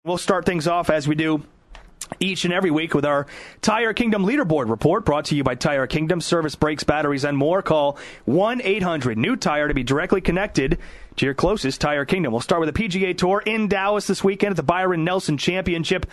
We'll start things off as we do each and every week with our Tire Kingdom Leaderboard Report, brought to you by Tire Kingdom. Service, brakes, batteries, and more. Call 1-800-NEW-TIRE to be directly connected to your closest Tire Kingdom. We'll start with the PGA Tour in Dallas this weekend at the Byron Nelson Championship.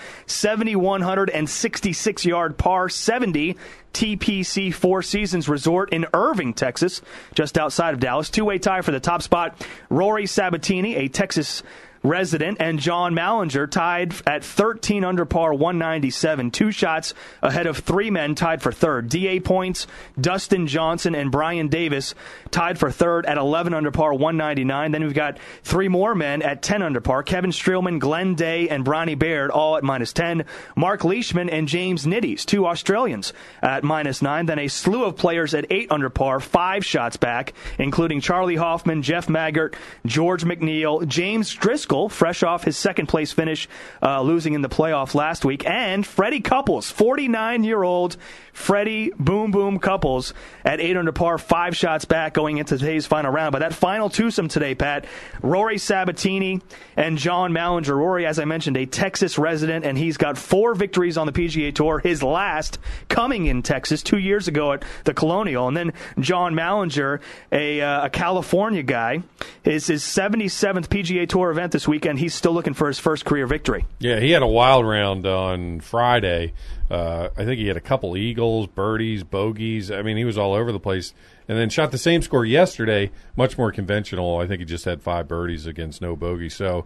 7,166-yard par 70 TPC Four Seasons Resort in Irving, Texas, just outside of Dallas. Two-way tie for the top spot. Rory Sabatini, a Texas resident, and John Mallinger tied at 13 under par 197. Two shots ahead of three men tied for third. DA points, Dustin Johnson and Brian Davis tied for third at 11 under par 199. Then we've got three more men at 10 under par. Kevin Streelman, Glenn Day, and Bronny Baird all at -10. Mark Leishman and James Nitties, two Australians, at -9. Then a slew of players at 8 under par, 5 shots back, including Charlie Hoffman, Jeff Maggart, George McNeil, James Driscoll, fresh off his second-place finish, losing in the playoff last week, and Freddie Couples, 49-year-old Freddie Boom Boom Couples at 8 under par, 5 shots back going into today's final round. But that final twosome today, Pat, Rory Sabatini and John Mallinger. Rory, as I mentioned, a Texas resident, and he's got 4 victories on the PGA Tour, his last coming in Texas 2 years ago at the Colonial. And then John Mallinger, a California guy, is his 77th PGA Tour event this weekend. He's still looking for his first career victory. Yeah, he had a wild round on Friday. I think he had a couple eagles, birdies, bogeys. I mean, he was all over the place. And then shot the same score yesterday, much more conventional. I think he just had 5 birdies against no bogey. So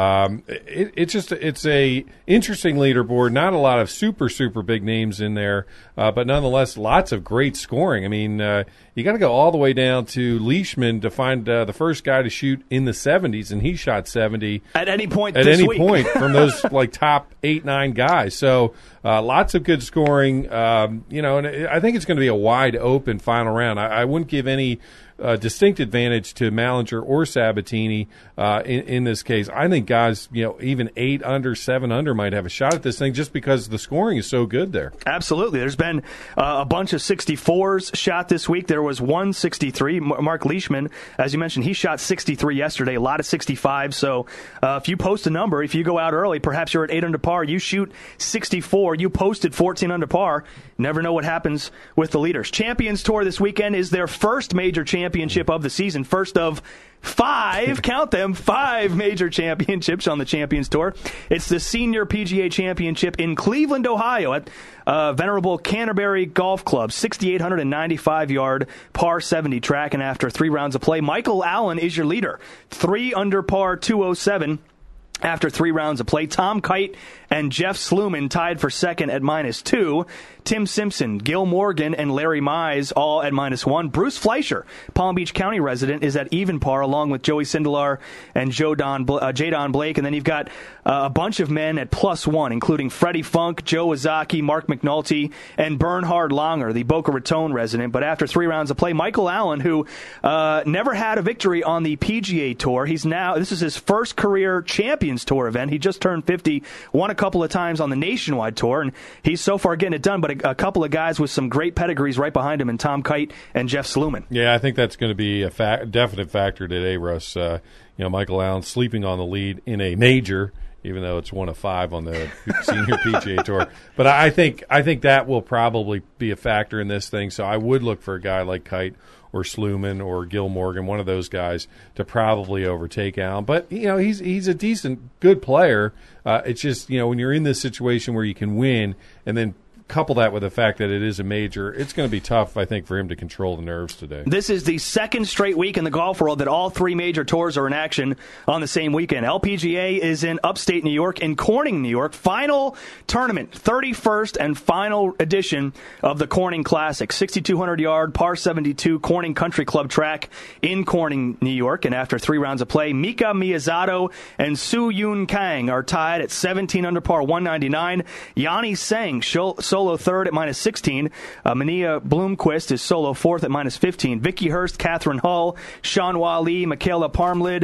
it's a interesting leaderboard. Not a lot of super big names in there, but nonetheless, lots of great scoring. I mean, you got to go all the way down to Leishman to find the first guy to shoot in the 70s, and he shot 70 at any point point from those like top 8-9 guys. So lots of good scoring. And I think it's going to be a wide open final round. I wouldn't give any distinct advantage to Mallinger or Sabatini in this case. I think guys, even 8 under, 7 under might have a shot at this thing just because the scoring is so good there. Absolutely. There's been a bunch of 64s shot this week. There was 163. Mark Leishman, as you mentioned, he shot 63 yesterday, a lot of 65. So if you post a number, if you go out early, perhaps you're at 8 under par, you shoot 64, you posted 14 under par, never know what happens with the leaders. Champions Tour this weekend is their first major championship of the season, first of 5, count them, 5 major championships on the Champions Tour. It's the Senior PGA Championship in Cleveland, Ohio at venerable Canterbury Golf Club, 6,895-yard par 70 track. And after 3 rounds of play, Michael Allen is your leader, 3 under par 207. After 3 rounds of play, Tom Kite and Jeff Sluman tied for second at -2. Tim Simpson, Gil Morgan, and Larry Mize all at -1. Bruce Fleischer, Palm Beach County resident, is at even par along with Joey Sindelar and Jadon Blake. And then you've got a bunch of men at +1, including Freddie Funk, Joe Ozaki, Mark McNulty, and Bernhard Langer, the Boca Raton resident. But after 3 rounds of play, Michael Allen, who never had a victory on the PGA Tour, this is his first career Champions Tour event. He just turned 50, won a couple of times on the Nationwide Tour, and he's so far getting it done. But a couple of guys with some great pedigrees right behind him, and Tom Kite and Jeff Sluman. Yeah, I think that's going to be a definite factor today, Russ. Michael Allen sleeping on the lead in a major, even though it's 1 of 5 on the Senior PGA Tour. But I think that will probably be a factor in this thing. So I would look for a guy like Kite or Sluman or Gil Morgan, one of those guys, to probably overtake Allen. But, he's a decent, good player. It's just, when you're in this situation where you can win and then couple that with the fact that it is a major, it's going to be tough, I think, for him to control the nerves today. This is the second straight week in the golf world that all 3 major tours are in action on the same weekend. LPGA is in upstate New York, in Corning, New York. Final tournament, 31st and final edition of the Corning Classic. 6,200-yard, par 72 Corning Country Club track in Corning, New York. And after 3 rounds of play, Mika Miyazato and Su Yun Kang are tied at 17 under par 199. Yanni Sang solo third at -16. Mania Bloomquist is solo fourth at -15. Vicky Hurst, Catherine Hull, Sean Wally, Michaela Parmlid,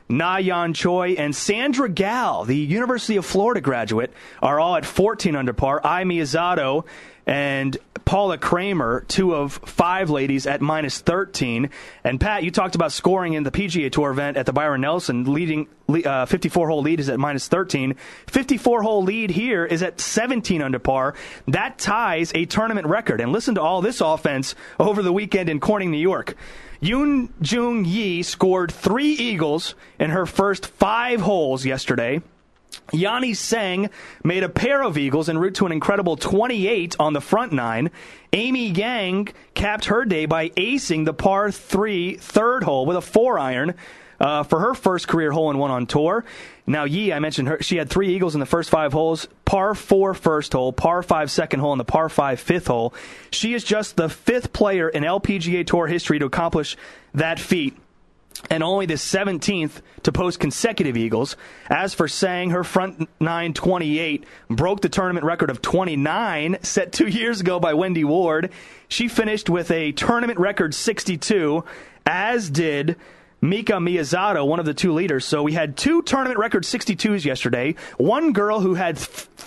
Na Yan Choi, and Sandra Gall, the University of Florida graduate, are all at 14 under par. Ai Miyazato and Paula Kramer, 2 of 5 ladies at minus 13. And Pat, you talked about scoring in the PGA Tour event at the Byron Nelson. Leading 54-hole lead is at minus 13. 54-hole lead here is at 17 under par. That ties a tournament record. And listen to all this offense over the weekend in Corning, New York. Yoon Jung Yi scored 3 eagles in her first 5 holes yesterday. Yanni Tseng made a pair of eagles en route to an incredible 28 on the front 9. Amy Yang capped her day by acing the par 3 third hole with a 4-iron for her first career hole-in-one on tour. Now, Yi, I mentioned her, she had 3 eagles in the first 5 holes, par 4 first hole, par 5 second hole, and the par 5 fifth hole. She is just the 5th player in LPGA Tour history to accomplish that feat, and only the 17th to post consecutive eagles. As for Tseng, her front 9 28 broke the tournament record of 29 set 2 years ago by Wendy Ward. She finished with a tournament record 62, as did Mika Miyazato, one of the 2 leaders. So we had 2 tournament record 62s yesterday. One girl who had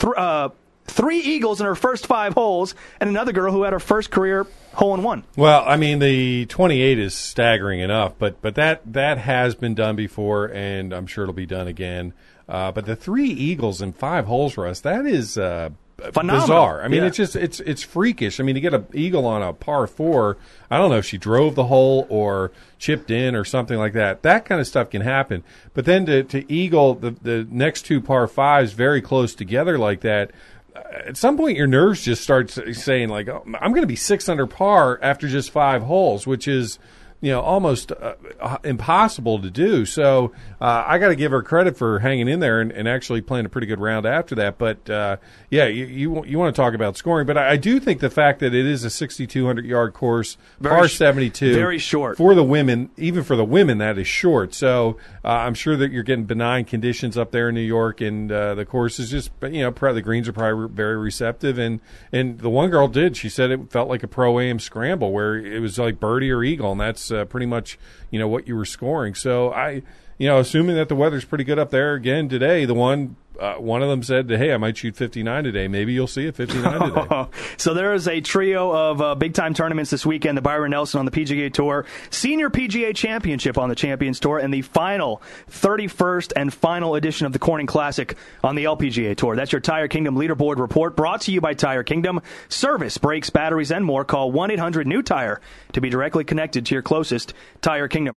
3 eagles in her first 5 holes, and another girl who had her first career hole-in-one. Well, I mean, the 28 is staggering enough, but that has been done before, and I'm sure it'll be done again. But the 3 eagles in 5 holes for us, that is phenomenal. Bizarre. I mean, Yeah. it's freakish. I mean, to get an eagle on a par 4, I don't know if she drove the hole or chipped in or something like that. That kind of stuff can happen. But then to eagle the next 2 par 5s very close together like that, at some point your nerves just start saying, like, oh, I'm going to be 6 under par after just 5 holes, which is, almost impossible to do. So I got to give her credit for hanging in there and actually playing a pretty good round after that. But, yeah, you want to talk about scoring. But I do think the fact that it is a 6,200-yard course, par 72. Very short. For the women, even for the women, that is short. So I'm sure that you're getting benign conditions up there in New York, and the course is just, the greens are probably very receptive. And the one girl did. She said it felt like a Pro-Am scramble where it was like birdie or eagle, and that's pretty much, what you were scoring. So assuming that the weather's pretty good up there again today, one of them said, hey, I might shoot 59 today. Maybe you'll see a 59 today. So there is a trio of big-time tournaments this weekend. The Byron Nelson on the PGA Tour, Senior PGA Championship on the Champions Tour, and the final 31st and final edition of the Corning Classic on the LPGA Tour. That's your Tire Kingdom Leaderboard Report, brought to you by Tire Kingdom. Service, brakes, batteries, and more. Call 1-800-NEW-TIRE to be directly connected to your closest Tire Kingdom.